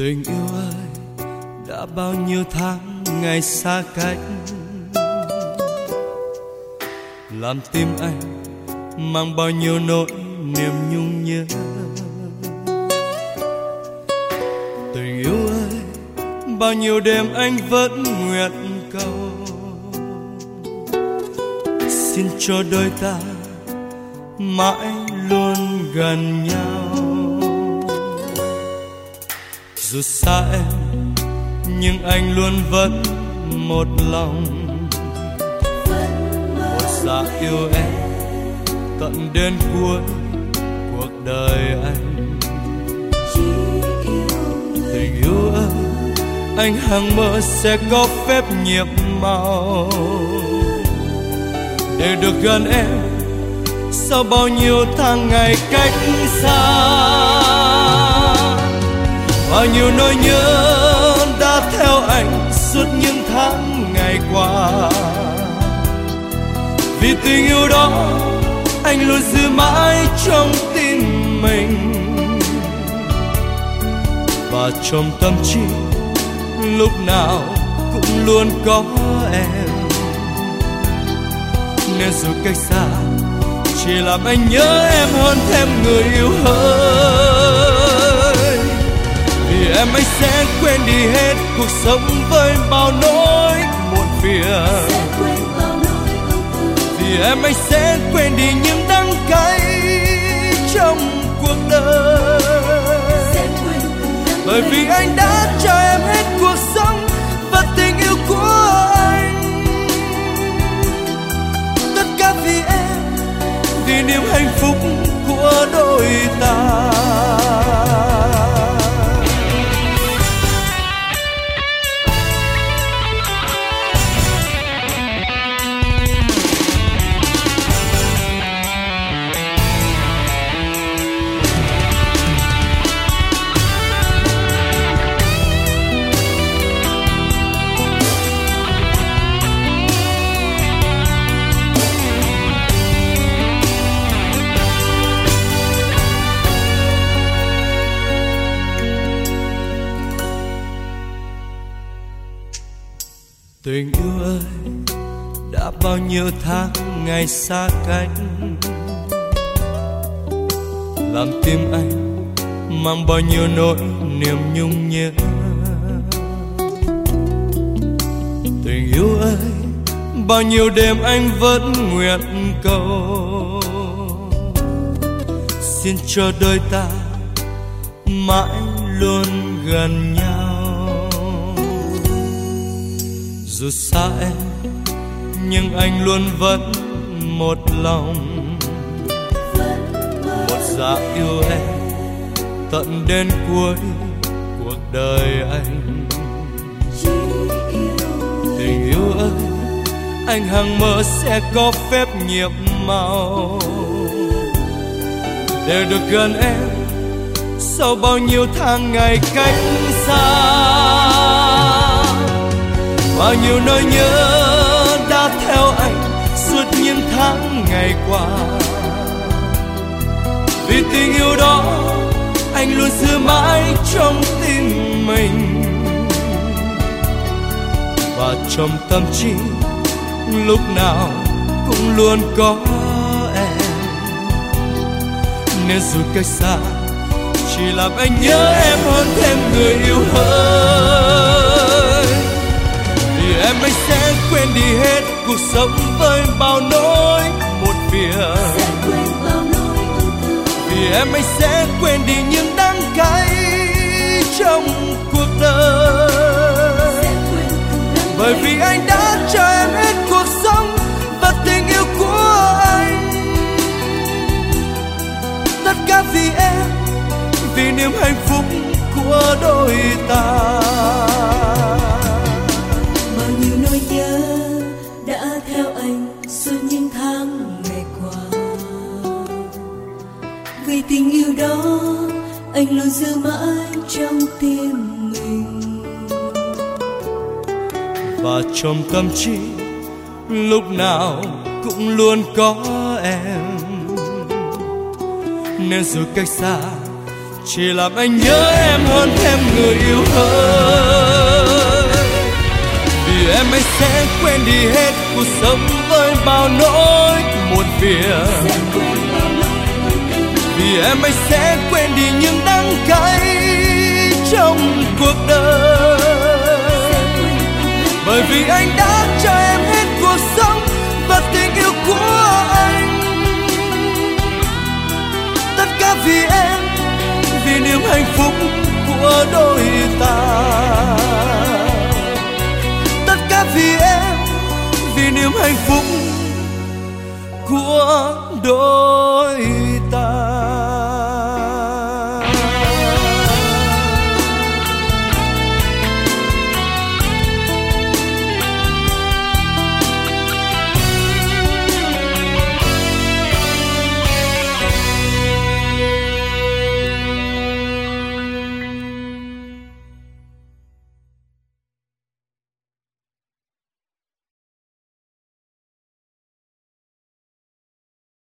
Tình yêu ơi, đã bao nhiêu tháng ngày xa cách, làm tim anh mang bao nhiêu nỗi niềm nhung nhớ. Tình yêu ơi, bao nhiêu đêm anh vẫn nguyện cầu, xin cho đôi ta mãi luôn gần nhau. Dù xa em nhưng anh luôn vẫn một lòng, một dạ yêu em tận đến cuối cuộc đời anh. Tình yêu ơi, anh hằng mơ sẽ có phép nhiệm màu để được gần em sau bao nhiêu tháng ngày cách xa. Bao nhiêu nỗi nhớ đã theo anh suốt những tháng ngày qua, vì tình yêu đó anh luôn giữ mãi trong tim mình, và trong tâm trí lúc nào cũng luôn có em. Nên dù cách xa chỉ làm anh nhớ em hơn thêm người yêu hơn. Vì em anh sẽ quên đi hết cuộc sống với bao nỗi muộn phiền. Vì em anh sẽ quên đi những đắng cay trong cuộc đời. Bởi vì anh đã cho em hết cuộc sống và tình yêu của anh. Tất cả vì em, vì niềm hạnh phúc của đôi ta. Tình yêu ơi, đã bao nhiêu tháng ngày xa cách, làm tim anh mang bao nhiêu nỗi niềm nhung nhớ. Tình yêu ơi, bao nhiêu đêm anh vẫn nguyện cầu, xin cho đôi ta mãi luôn gần nhau. Dù xa em nhưng anh luôn vẫn một lòng, một dạ yêu em tận đến cuối cuộc đời anh. Tình yêu ơi, anh hằng mơ sẽ có phép nhiệm màu để được gần em sau bao nhiêu tháng ngày cách xa. Bao nhiêu nỗi nhớ đã theo anh suốt những tháng ngày qua, vì tình yêu đó anh luôn giữ mãi trong tim mình, và trong tâm trí lúc nào cũng luôn có em. Nên dù cách xa chỉ làm anh nhớ em hơn thêm người yêu hơn. Vì em anh sẽ quên đi hết cuộc sống với bao nỗi muộn phiền. Vì em anh sẽ quên đi những đắng cay trong cuộc đời. Bởi vì anh đã cho em hết cuộc sống và tình yêu của anh. Tất cả vì em, vì niềm hạnh phúc của đôi ta. Bao nhiêu nỗi nhớ đã theo anh suốt những tháng ngày qua, vì tình yêu đó anh luôn giữ mãi trong tim mình, và trong tâm trí lúc nào cũng luôn có em. Nên dù cách xa chỉ làm anh nhớ em hơn thêm người yêu hơn. Vì em anh sẽ quên đi hết cuộc sống với bao nỗi muộn phiền. Vì em anh sẽ quên đi những đắng cay trong cuộc đời. Bởi vì anh đã cho em hết cuộc sống và tình yêu của anh. Tất cả vì em, vì niềm hạnh phúc của đôi ta. Tất cả vì em, vì niềm hạnh phúc của đôi